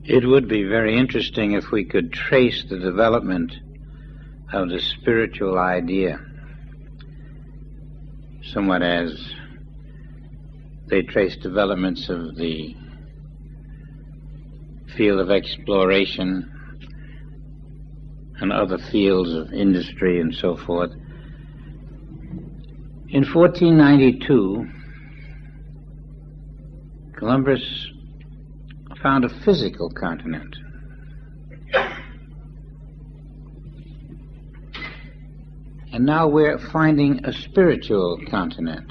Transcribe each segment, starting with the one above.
It would be very interesting if we could trace the development of the spiritual idea, somewhat as they trace developments of the field of exploration and other fields of industry and so forth. In 1492, Columbus found a physical continent. And now we're finding a spiritual continent.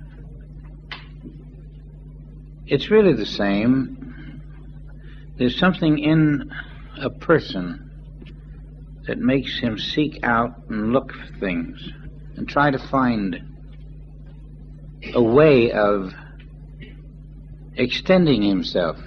It's really the same. There's something in a person that makes him seek out and look for things and try to find a way of extending himself.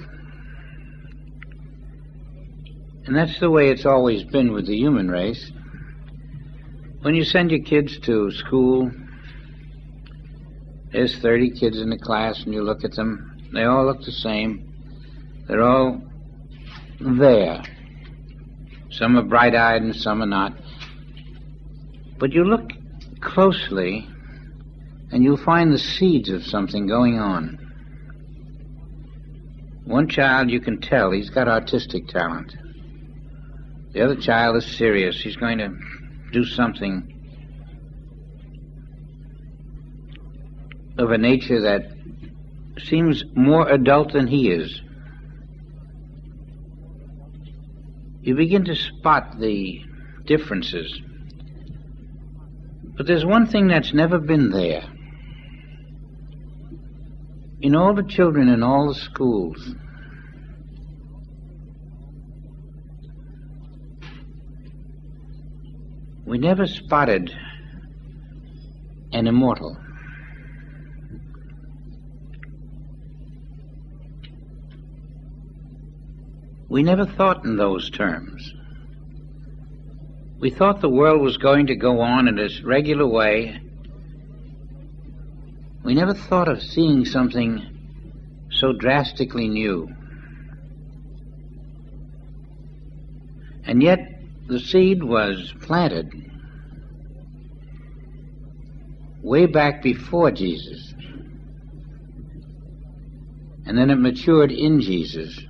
And that's the way it's always been with the human race. When you send your kids to school, there's 30 kids in the class and you look at them, they all look the same. They're all there. Some are bright-eyed and some are not. But you look closely and you'll find the seeds of something going on. One child, you can tell he's got artistic talent. The other child is serious. He's going to do something of a nature that seems more adult than he is. You begin to spot the differences. But there's one thing that's never been there. In all the children in all the schools, we never spotted an immortal. We never thought in those terms. We thought the world was going to go on in its regular way. We never thought of seeing something so drastically new. And yet the seed was planted way back before Jesus. And then it matured in Jesus.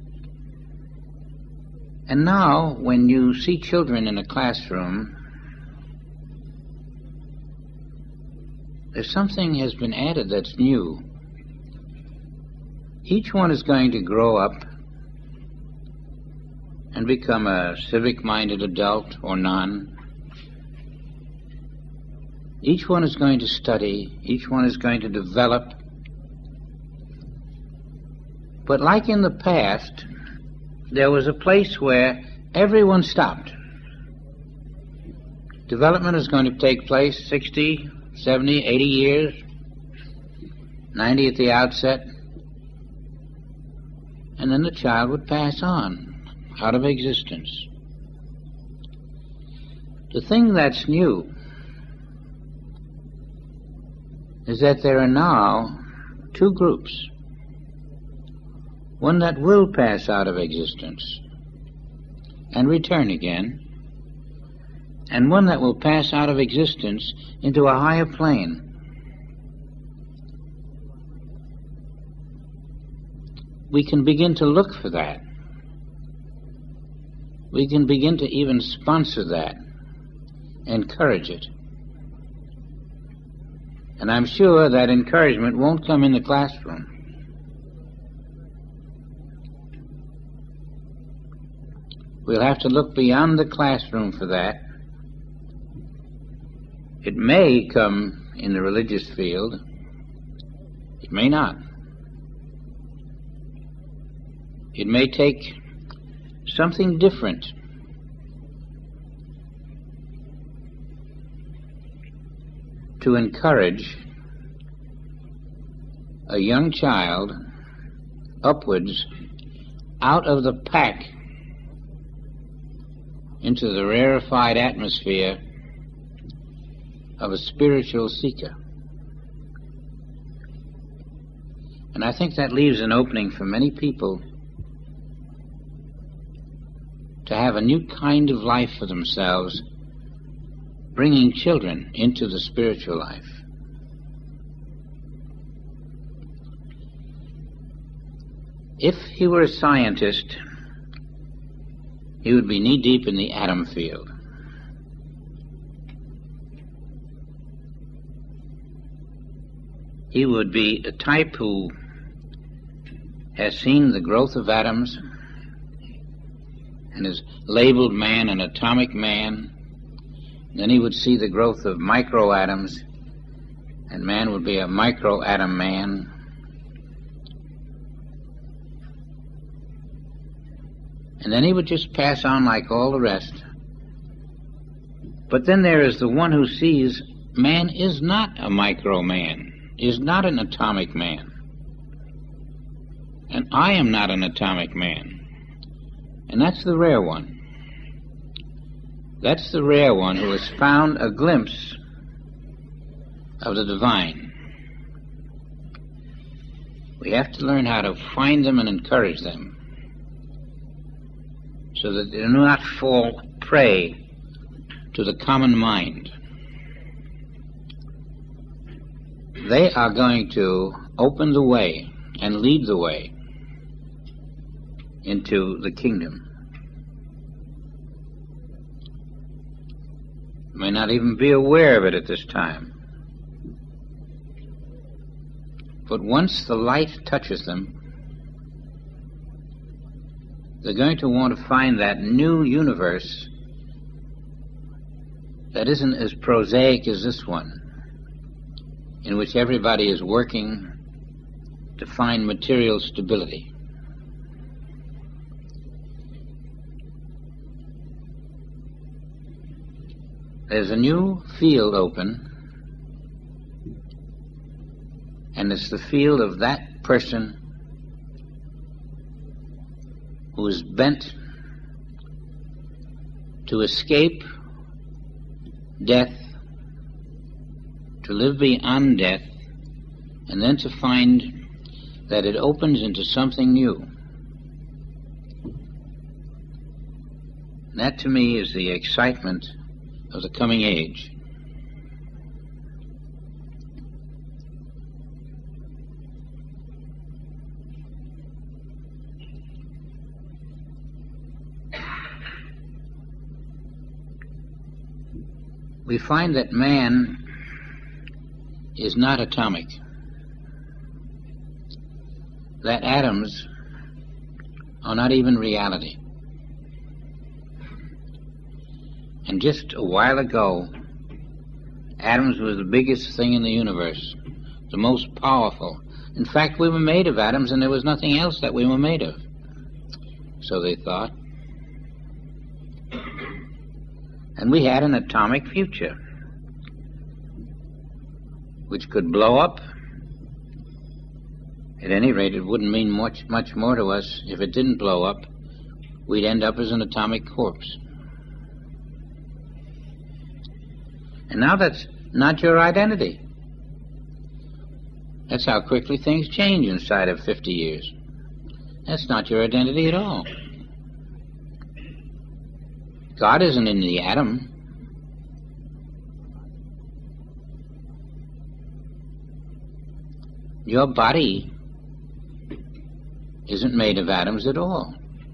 And now, when you see children in a classroom, there's something has been added that's new. Each one is going to grow up and become a civic-minded adult or none. Each one is going to study. Each one is going to develop. But like in the past, there was a place where everyone stopped. Development is going to take place 60, 70, 80 years, 90 at the outset, and then the child would pass on out of existence. The thing that's new is that there are now two groups. One that will pass out of existence and return again, and one that will pass out of existence into a higher plane. We can begin to look for that. We can begin to even sponsor that, encourage it. And I'm sure that encouragement won't come in the classroom. We'll have to look beyond the classroom for that. It may come in the religious field. It may not. It may take something different to encourage a young child upwards out of the pack into the rarefied atmosphere of a spiritual seeker. And I think that leaves an opening for many people to have a new kind of life for themselves, bringing children into the spiritual life. If he were a scientist, he would be knee-deep in the atom field. He would be a type who has seen the growth of atoms and has labeled man an atomic man. Then he would see the growth of microatoms, and man would be a microatom man. And then he would just pass on like all the rest. But then there is the one who sees man is not a micro man, is not an atomic man. And I am not an atomic man. And that's the rare one. That's the rare one who has found a glimpse of the divine. We have to learn how to find them and encourage them so that they do not fall prey to the common mind. They are going to open the way and lead the way into the kingdom. May not even be aware of it at this time. But once the light touches them, they're going to want to find that new universe that isn't as prosaic as this one, in which everybody is working to find material stability. There's a new field open, and it's the field of that person who is bent to escape death, to live beyond death, and then to find that it opens into something new. That to me is the excitement of the coming age. We find that man is not atomic, that atoms are not even reality. And just a while ago, atoms were the biggest thing in the universe, the most powerful. In fact, we were made of atoms, and there was nothing else that we were made of. So they thought. And we had an atomic future, which could blow up. At any rate, it wouldn't mean much more to us if it didn't blow up. We'd end up as an atomic corpse. And now that's not your identity. That's how quickly things change inside of 50 years. That's not your identity at all. God isn't in the atom. Your body isn't made of atoms at all.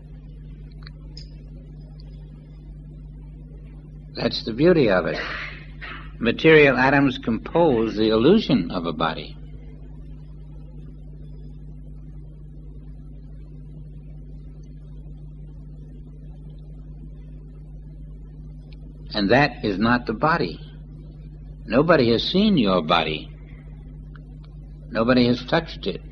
That's the beauty of it. Material atoms compose the illusion of a body. And that is not the body. Nobody has seen your body. Nobody has touched it.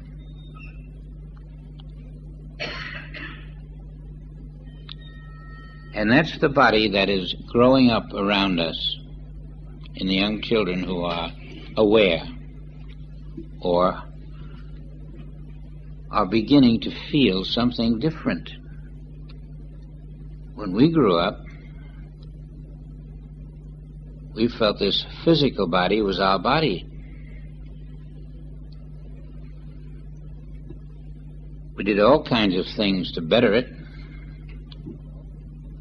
And that's the body that is growing up around us in the young children who are aware or are beginning to feel something different. When we grew up, we felt this physical body was our body. We did all kinds of things to better it.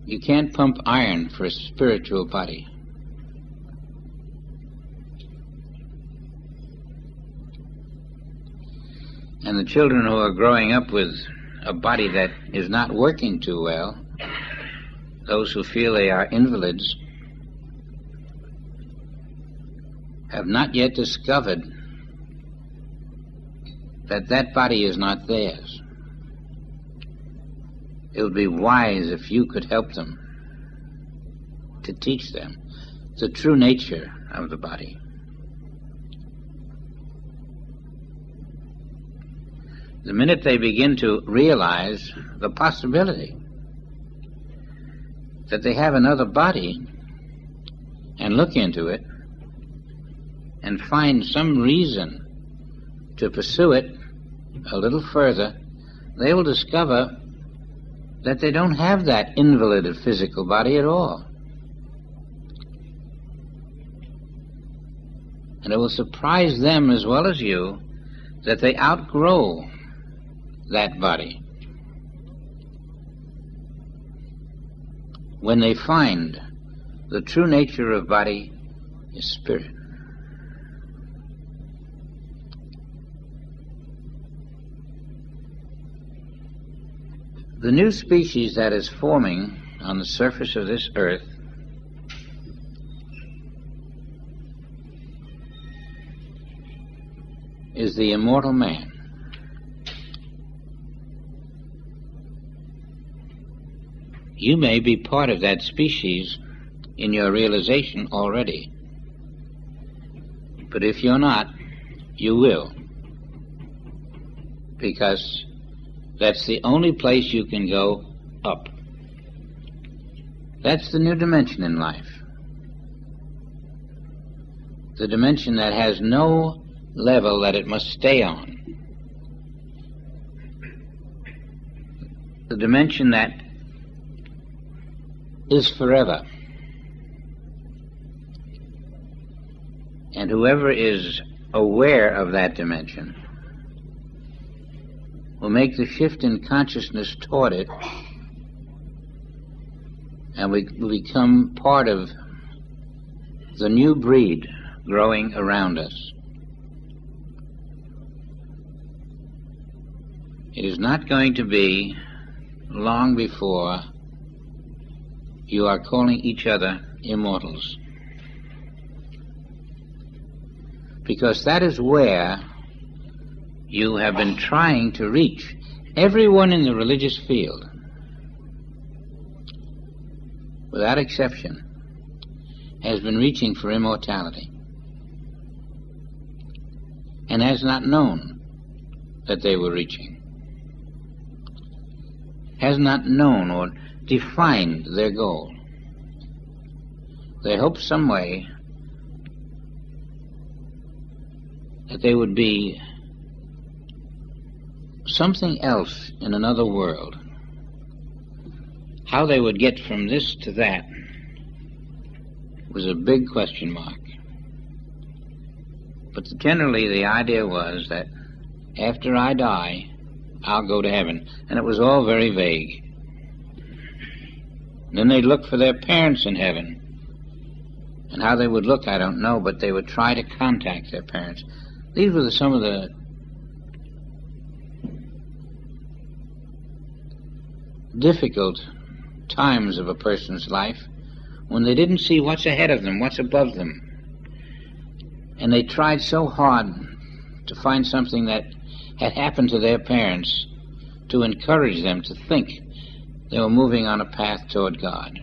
You can't pump iron for a spiritual body. And the children who are growing up with a body that is not working too well, those who feel they are invalids, have not yet discovered that that body is not theirs. It would be wise if you could help them to teach them the true nature of the body. The minute they begin to realize the possibility that they have another body and look into it and find some reason to pursue it a little further, they will discover that they don't have that invalid physical body at all. And it will surprise them as well as you that they outgrow that body when they find the true nature of body is spirit. The new species that is forming on the surface of this earth is the immortal man. You may be part of that species in your realization already. But if you're not, you will. Because that's the only place you can go up. That's the new dimension in life. The dimension that has no level that it must stay on. The dimension that is forever. And whoever is aware of that dimension will make the shift in consciousness toward it, and we will become part of the new breed growing around us. It is not going to be long before you are calling each other immortals, because that is where you have been trying to reach. Everyone in the religious field, without exception, has been reaching for immortality and has not known that they were reaching, has not known or defined their goal. They hoped some way that they would be something else in another world. How they would get from this to that was a big question mark. But generally the idea was that after I die, I'll go to heaven. And it was all very vague. Then they'd look for their parents in heaven. And how they would look, I don't know, but they would try to contact their parents. These were some of the difficult times of a person's life, when they didn't see what's ahead of them, what's above them. And they tried so hard to find something that had happened to their parents to encourage them to think they were moving on a path toward God.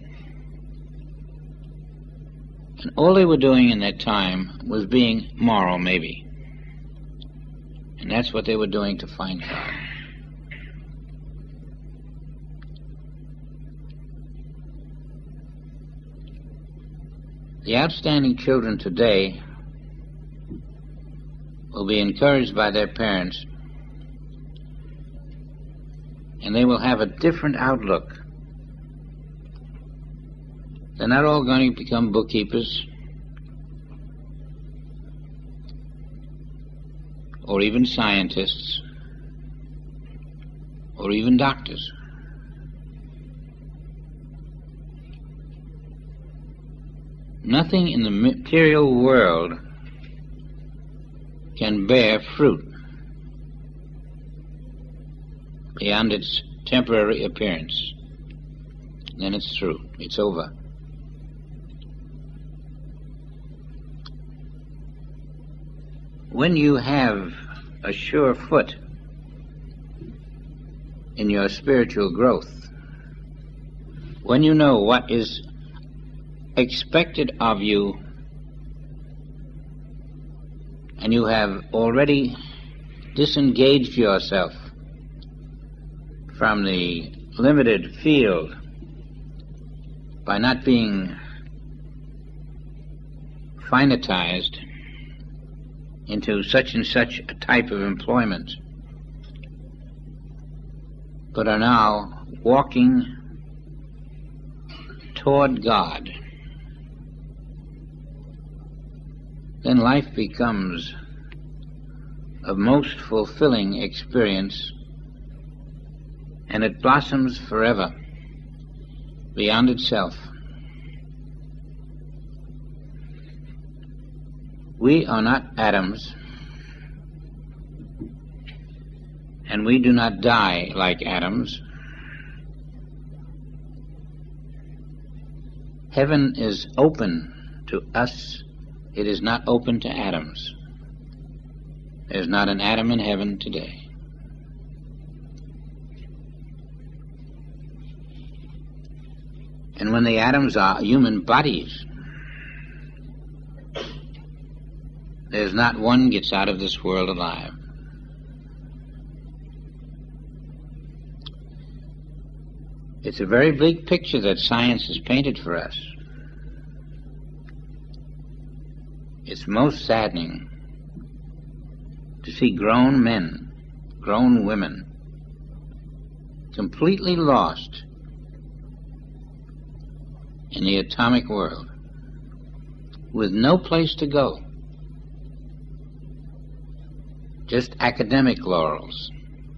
And all they were doing in that time was being moral, maybe. And that's what they were doing to find God. The outstanding children today will be encouraged by their parents, and they will have a different outlook. They're not all going to become bookkeepers or even scientists or even doctors. Nothing in the material world can bear fruit beyond its temporary appearance. Then it's through. It's over. When you have a sure foot in your spiritual growth, when you know what is expected of you, and you have already disengaged yourself from the limited field by not being finitized into such and such a type of employment, but are now walking toward God, then life becomes a most fulfilling experience, and it blossoms forever beyond itself. We are not atoms, and we do not die like atoms. Heaven is open to us. It is not open to atoms. There's not an atom in heaven today. And when the atoms are human bodies, there's not one gets out of this world alive. It's a very bleak picture that science has painted for us. It's most saddening to see grown men, grown women, completely lost in the atomic world, with no place to go, just academic laurels.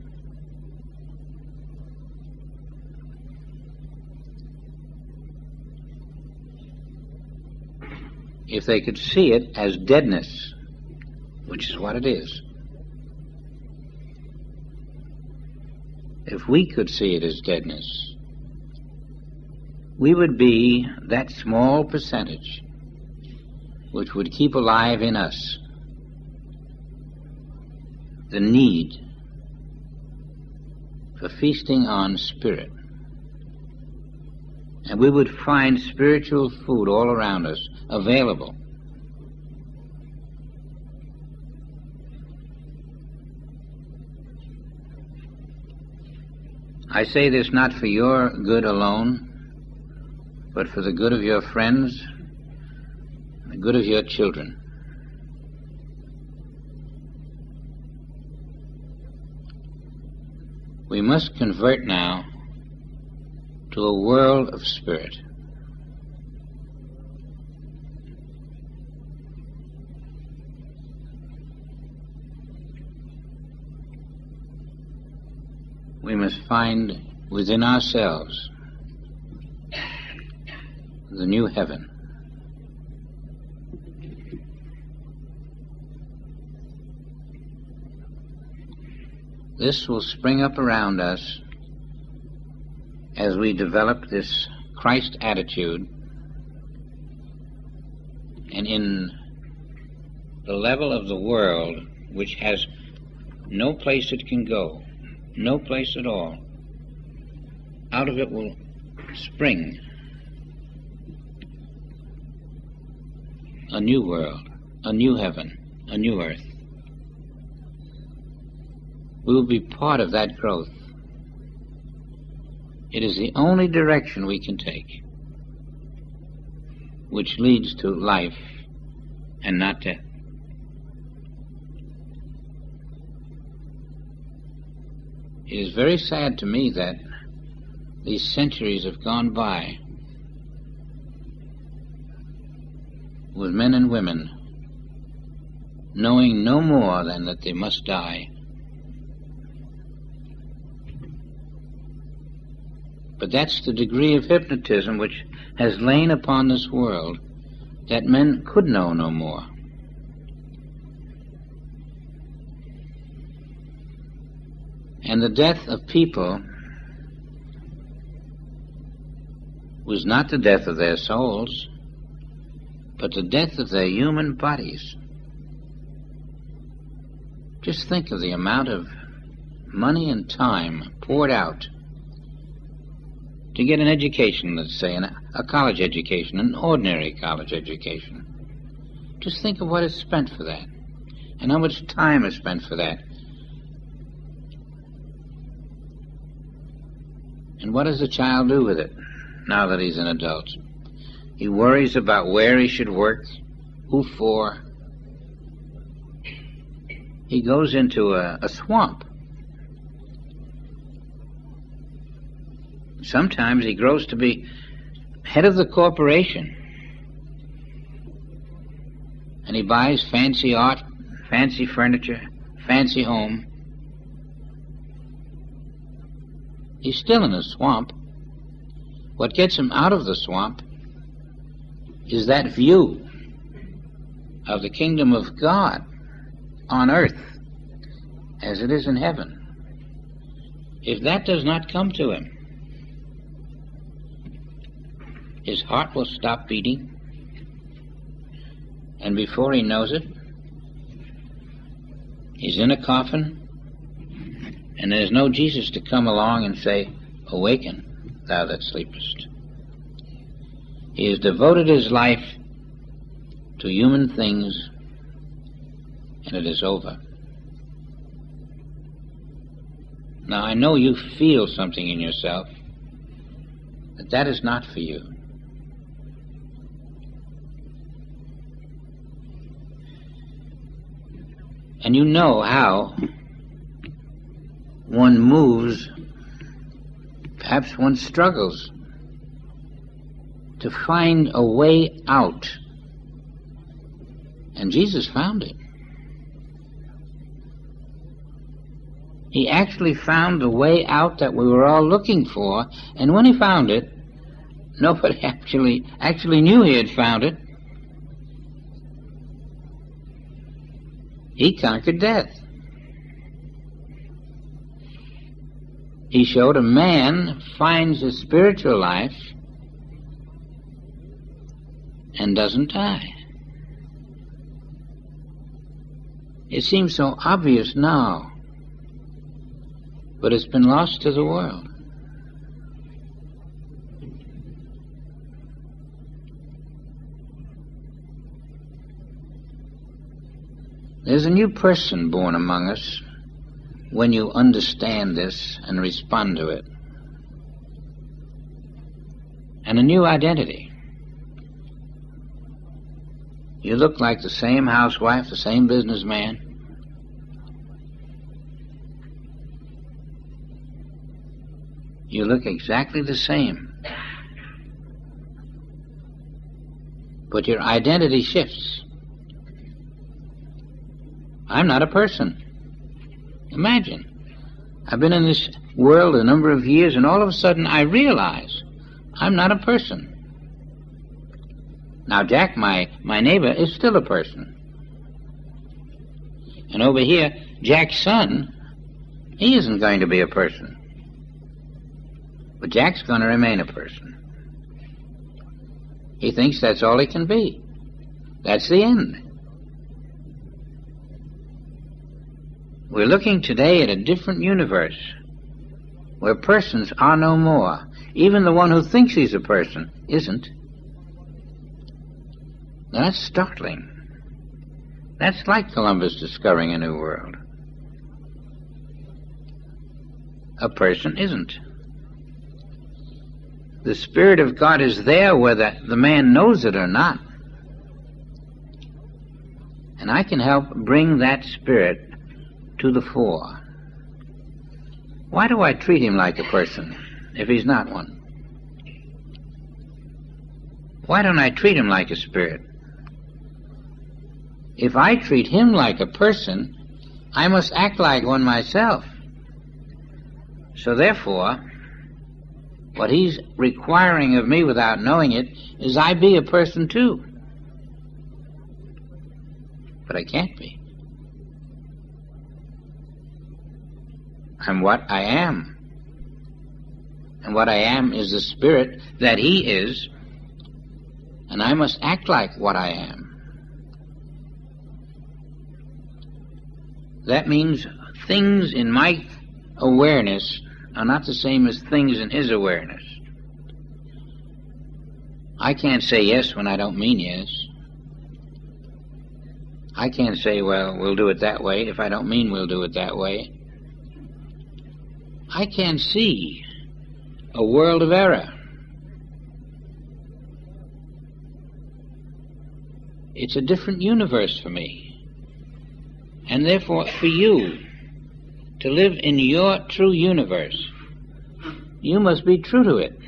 If they could see it as deadness, which is what it is, if we could see it as deadness, we would be that small percentage which would keep alive in us the need for feasting on spirit. And we would find spiritual food all around us available. I say this not for your good alone, but for the good of your friends, and the good of your children. We must convert now to a world of spirit. We must find within ourselves the new heaven. This will spring up around us as we develop this Christ attitude, and in the level of the world which has no place it can go, no place at all, out of it will spring a new world, a new heaven, a new earth. We will be part of that growth. It is the only direction we can take which leads to life and not death. It is very sad to me that these centuries have gone by with men and women knowing no more than that they must die. But that's the degree of hypnotism which has lain upon this world that men could know no more. And the death of people was not the death of their souls, but the death of their human bodies. Just think of the amount of money and time poured out to get an education, let's say, a college education, an ordinary college education. Just think of what is spent for that, and how much time is spent for that. And what does the child do with it now that he's an adult? He worries about where he should work, who for. He goes into a swamp. Sometimes he grows to be head of the corporation. And he buys fancy art, fancy furniture, fancy home. He's still in a swamp. What gets him out of the swamp is that view of the kingdom of God on earth as it is in heaven. If that does not come to him, his heart will stop beating, and before he knows it, he's in a coffin, and there's no Jesus to come along and say, "Awaken, thou that sleepest." He has devoted his life to human things, and it is over. Now, I know you feel something in yourself that that is not for you. And you know how one moves, perhaps one struggles to find a way out. And Jesus found it. He actually found the way out that we were all looking for, and when he found it, nobody actually knew he had found it. He conquered death. He showed a man finds his spiritual life and doesn't die. It seems so obvious now, but it's been lost to the world. There's a new person born among us when you understand this and respond to it. And a new identity. You look like the same housewife, the same businessman. You look exactly the same. But your identity shifts. I'm not a person. Imagine, I've been in this world a number of years, and all of a sudden I realize I'm not a person. Now Jack, my neighbor, is still a person. And over here, Jack's son, he isn't going to be a person. But Jack's going to remain a person. He thinks that's all he can be. That's the end. We're looking today at a different universe where persons are no more. Even the one who thinks he's a person isn't. Now that's startling. That's like Columbus discovering a new world. A person isn't. The Spirit of God is there whether the man knows it or not. And I can help bring that Spirit to the fore. Why do I treat him like a person if he's not one? Why don't I treat him like a spirit? If I treat him like a person, I must act like one myself. So therefore, what he's requiring of me without knowing it is I be a person too. but I can't be. I'm what I am. And what I am is the spirit that he is, and I must act like what I am. That means things in my awareness are not the same as things in his awareness. I can't say yes when I don't mean yes. I can't say, well, we'll do it that way if I don't mean we'll do it that way. I can see a world of error. It's a different universe for me. And therefore, for you to live in your true universe, you must be true to it.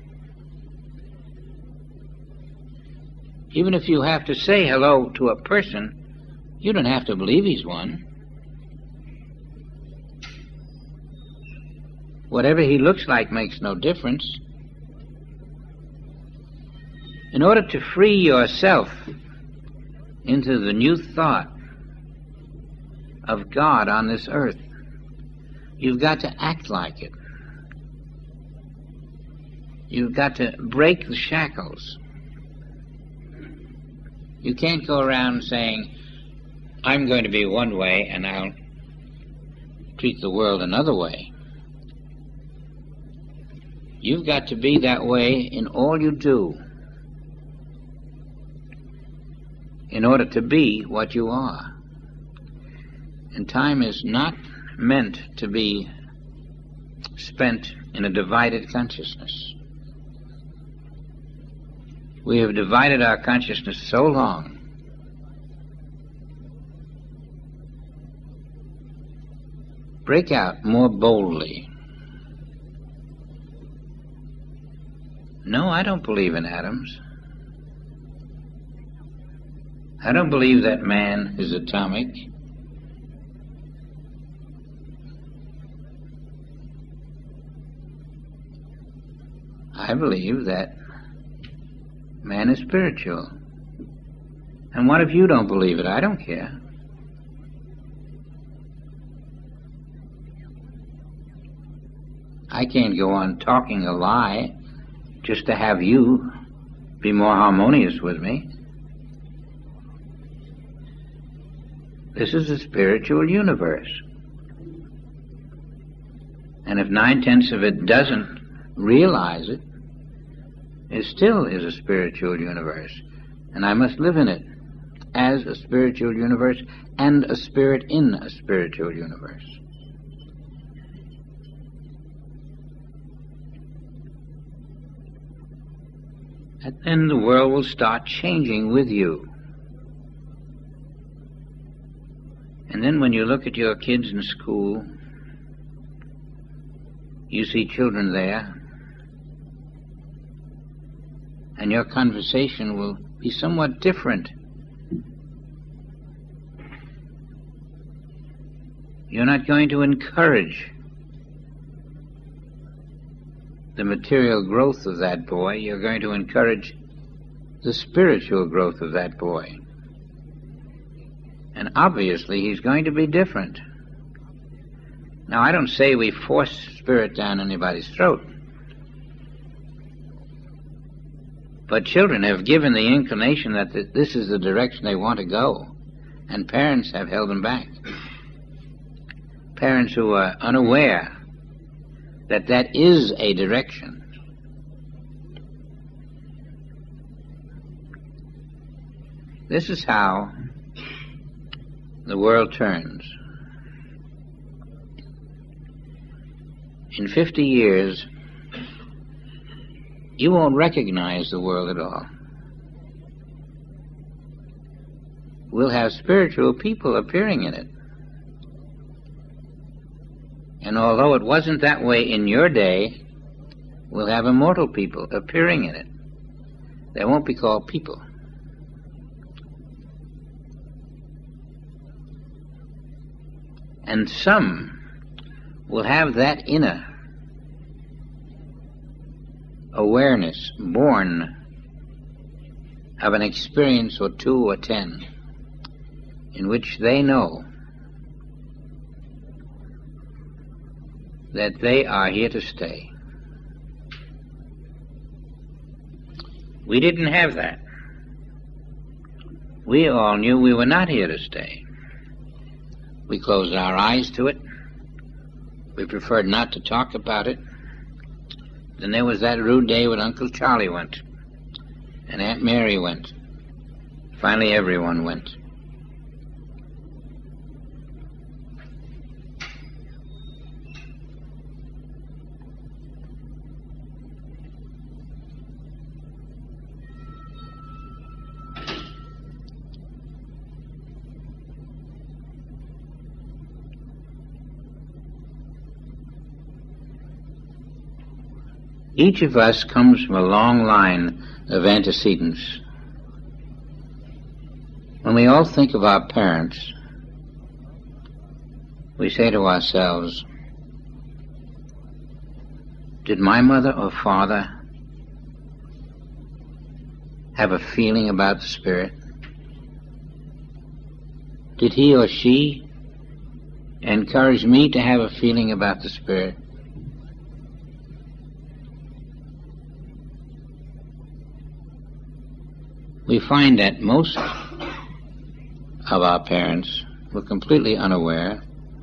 Even if you have to say hello to a person, you don't have to believe he's one. Whatever he looks like makes no difference. In order to free yourself into the new thought of God on this earth, you've got to act like it. You've got to break the shackles. You can't go around saying, I'm going to be one way and I'll treat the world another way. You've got to be that way in all you do in order to be what you are. And time is not meant to be spent in a divided consciousness. We have divided our consciousness so long break out more boldly. No, I don't believe in atoms. I don't believe that man is atomic. I believe that man is spiritual. And what if you don't believe it? I don't care. I can't go on talking a lie just to have you be more harmonious with me. This is a spiritual universe. And if 9/10 of it doesn't realize it, it still is a spiritual universe. And I must live in it as a spiritual universe and a spirit in a spiritual universe. And then the world will start changing with you. And then when you look at your kids in school, you see children there, and your conversation will be somewhat different. You're not going to encourage the material growth of that boy. You're going to encourage the spiritual growth of that boy. And obviously he's going to be different. Now, I don't say we force spirit down anybody's throat. But children have given the inclination that this is the direction they want to go, and parents have held them back. Parents who are unaware that that is a direction. This is how the world turns. In 50 years, you won't recognize the world at all. We'll have spiritual people appearing in it. And although it wasn't that way in your day, we'll have immortal people appearing in it. They won't be called people. And some will have that inner awareness born of an experience or 2 or 10. in which they know that they are here to stay. We didn't have that. We all knew we were not here to stay. We closed our eyes to it. We preferred not to talk about it. Then there was that rude day when Uncle Charlie went, and Aunt Mary went. Finally, everyone went. Each of us comes from a long line of antecedents. When we all think of our parents, we say to ourselves, did my mother or father have a feeling about the Spirit? Did he or she encourage me to have a feeling about the Spirit? We find that most of our parents were completely unaware,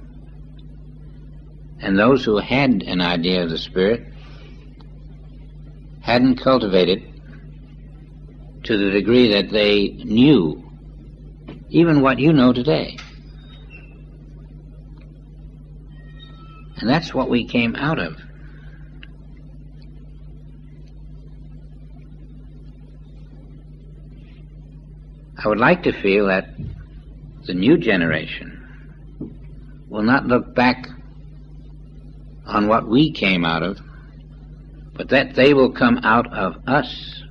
and those who had an idea of the Spirit hadn't cultivated to the degree that they knew even what you know today. And that's what we came out of. I would like to feel that the new generation will not look back on what we came out of, but that they will come out of us.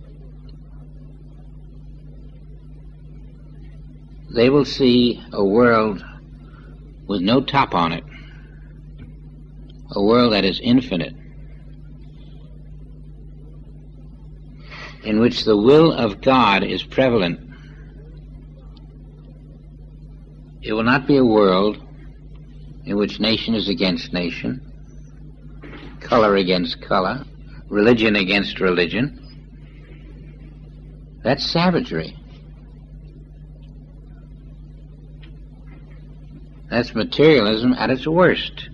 They will see a world with no top on it, a world that is infinite, in which the will of God is prevalent. It will not be a world in which nation is against nation, color against color, religion against religion. That's savagery. That's materialism at its worst.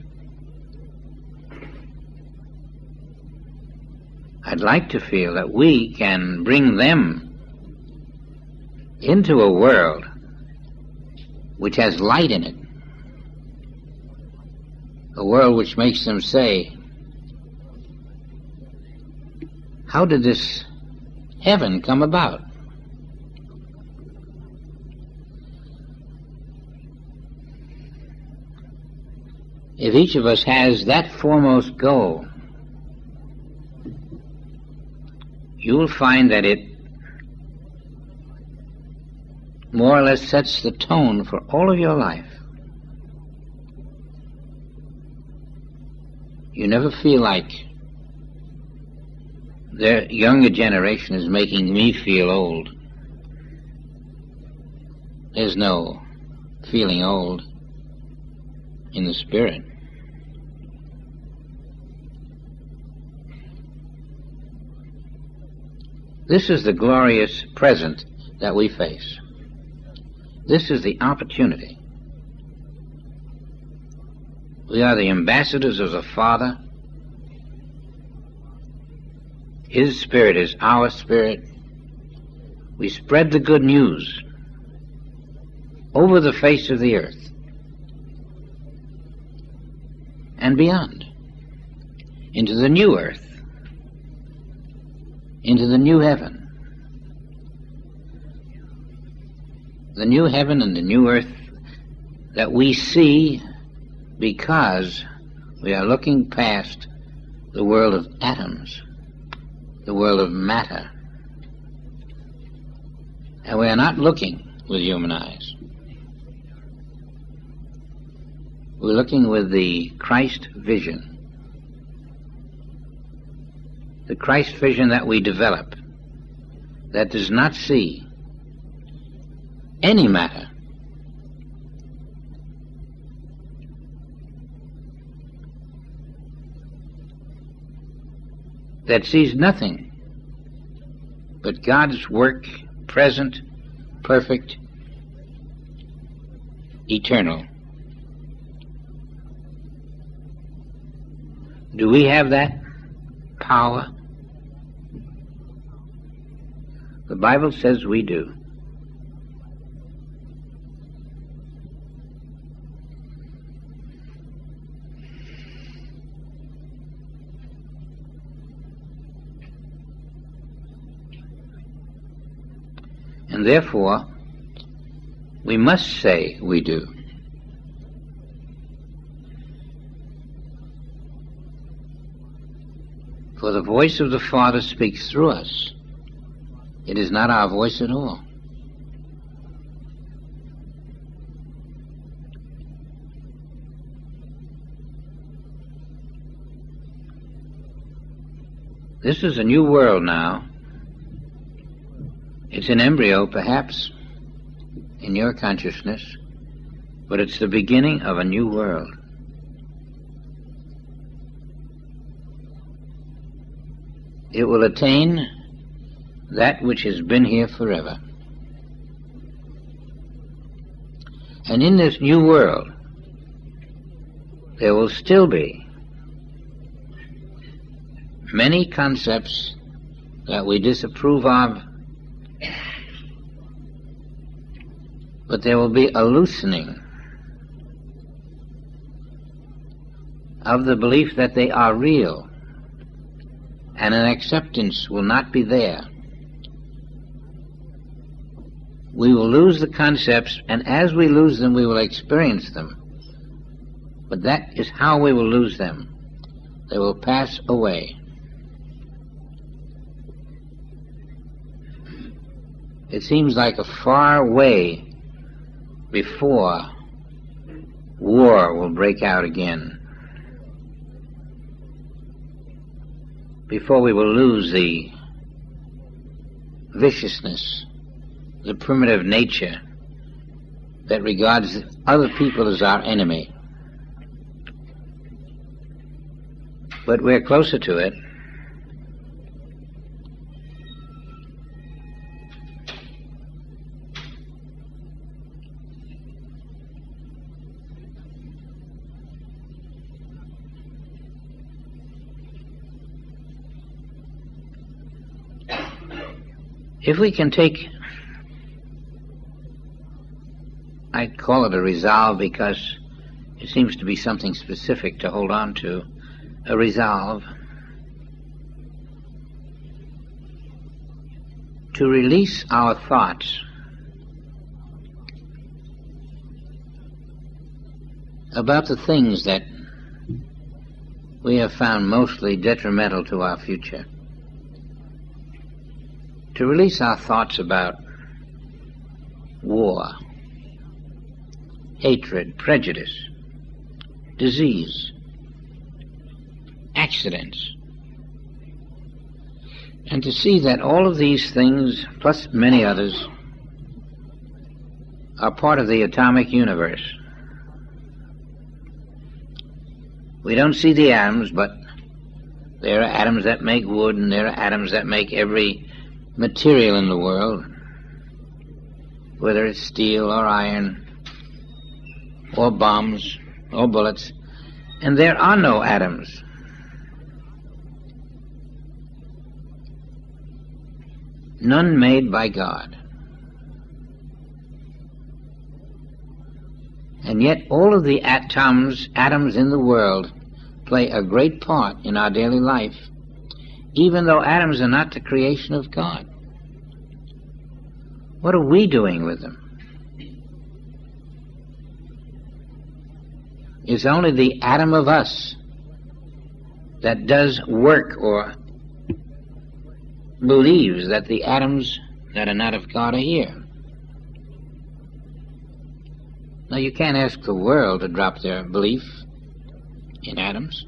I'd like to feel that we can bring them into a world which has light in it, a world which makes them say, how did this heaven come about? If each of us has that foremost goal, you will find that it more or less sets the tone for all of your life. You never feel like the younger generation is making me feel old. There's no feeling old in the Spirit. This is the glorious present that we face. This is the opportunity. We are the ambassadors of the Father. His Spirit is our Spirit. We spread the good news over the face of the earth and beyond, into the new earth, into the new heaven. The new heaven and the new earth that we see because we are looking past the world of atoms, the world of matter. And we are not looking with human eyes. We're looking with the Christ vision. The Christ vision that we develop, that does not see any matter that sees nothing but God's work, present, perfect, eternal. Do we have that power? The Bible says we do. And therefore, we must say we do. For the voice of the Father speaks through us. It is not our voice at all. This is a new world now. It's an embryo, perhaps, in your consciousness, but it's the beginning of a new world. It will attain that which has been here forever. And in this new world, there will still be many concepts that we disapprove of, but there will be a loosening of the belief that they are real, and an acceptance will not be there. We will lose the concepts, and as we lose them, we will experience them. But that is how we will lose them. They will pass away. It seems like a far way before war will break out again, before we will lose the viciousness, the primitive nature that regards other people as our enemy. But we're closer to it. If we can take, I call it a resolve because it seems to be something specific to hold on to, a resolve to release our thoughts about the things that we have found mostly detrimental to our future. To release our thoughts about war, hatred, prejudice, disease, accidents, and to see that all of these things, plus many others, are part of the atomic universe. We don't see the atoms, but there are atoms that make wood, and there are atoms that make every material in the world, whether it's steel or iron or bombs or bullets, and there are no atoms. None made by God. And yet all of the atoms in the world play a great part in our daily life, even though atoms are not the creation of God. What are we doing with them? It's only the atom of us that does work or believes that the atoms that are not of God are here. Now, you can't ask the world to drop their belief in atoms.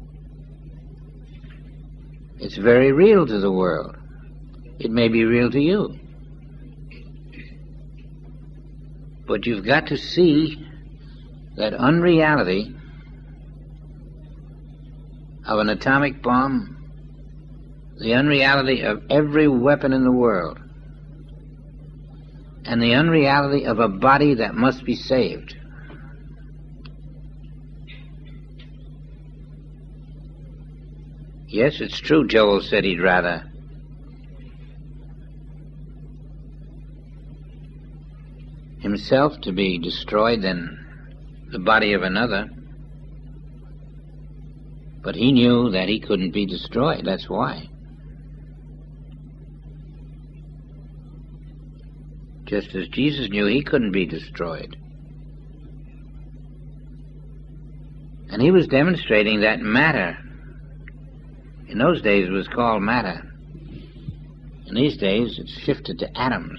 It's very real to the world. It may be real to you. But you've got to see that unreality of an atomic bomb the unreality of every weapon in the world, and the unreality of a body that must be saved. Yes, it's true, Joel said he'd rather himself to be destroyed than the body of another. But he knew that he couldn't be destroyed, that's why. Just as Jesus knew he couldn't be destroyed. And he was demonstrating that matter, in those days it was called matter. In these days it's shifted to atoms.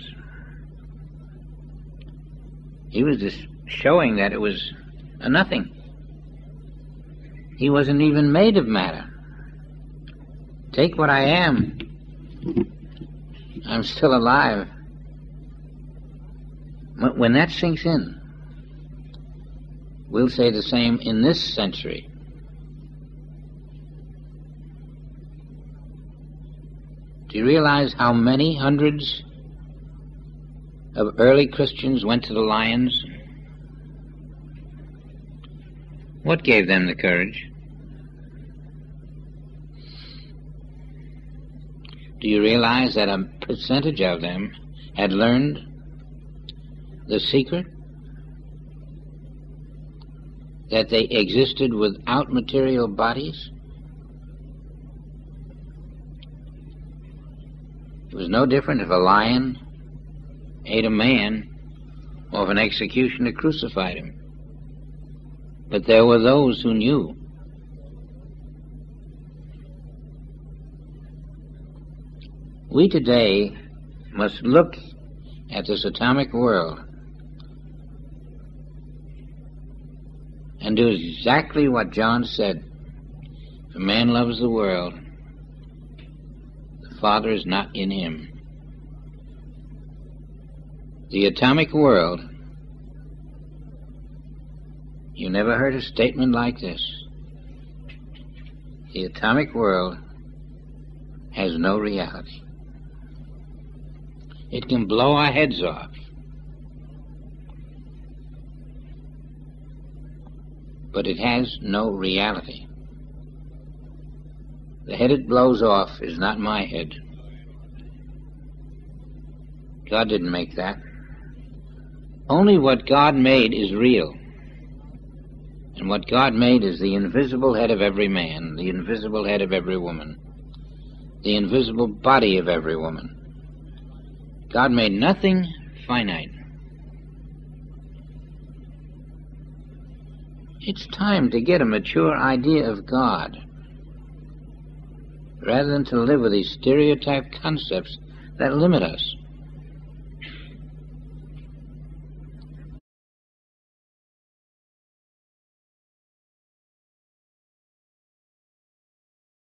He was just showing that it was a nothing. He wasn't even made of matter. Take what I am. I'm still alive. When that sinks in, we'll say the same in this century. Do you realize how many hundreds of early Christians went to the lions? What gave them the courage? Do you realize that a percentage of them had learned the secret? That they existed without material bodies? It was no different if a lion ate a man or if an executioner crucified him. But there were those who knew. We today must look at this atomic world and do exactly what John said. If a man loves the world, the Father is not in him. The atomic world, you never heard a statement like this. The atomic world has no reality. It can blow our heads off. But it has no reality. The head it blows off is not my head. God didn't make that. Only what God made is real. And what God made is the invisible head of every man, the invisible head of every woman, the invisible body of every woman. God made nothing finite. It's time to get a mature idea of God, rather than to live with these stereotyped concepts that limit us.